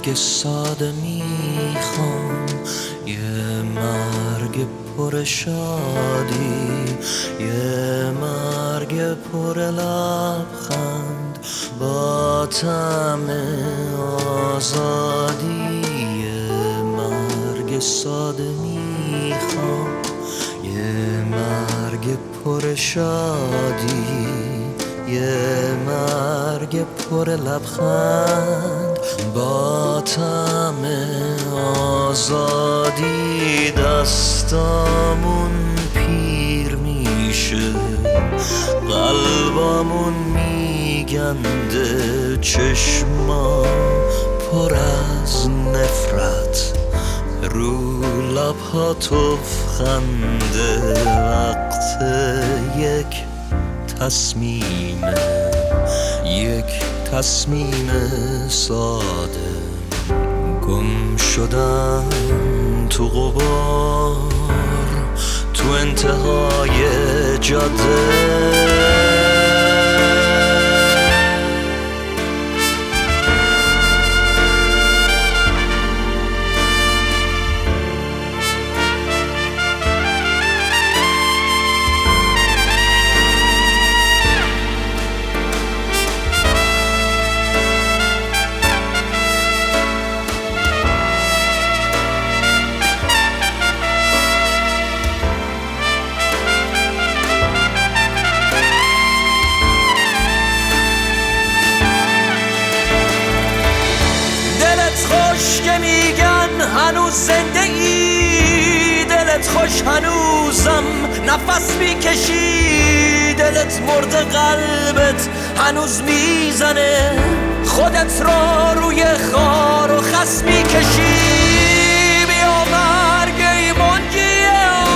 مرگ ساده میخوام، یه مرگ پر شادی، یه مرگ پر لبخند با طعم آزادی. یه مرگ ساده میخوام، یه مرگ پر شادی، یه مرگ پر لبخند با طعم آزادی. دستامون پیر میشه، قلبامون میگنده، چشما پر از نفرت، رو لبها تفخنده. وقت یک تصمیمه، یک تصمیم ساده، گم شدن تو غبار، تو انتهای جاده. که میگن هنوز زنده ای، دلت خوش هنوزم نفس میکشی، دلت مرده قلبت هنوز میزنه، خودت را روی خار و خس میکشی. بیا مرگ ای منجی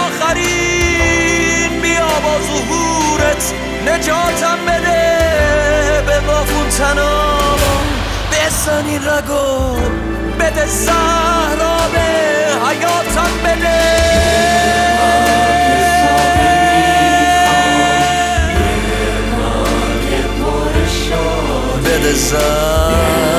آخرین، بیا با ظهورت نجاتم بده، به بافون تنام بسن این رگو، بده زهرا به حیاتم بده. بده زهرا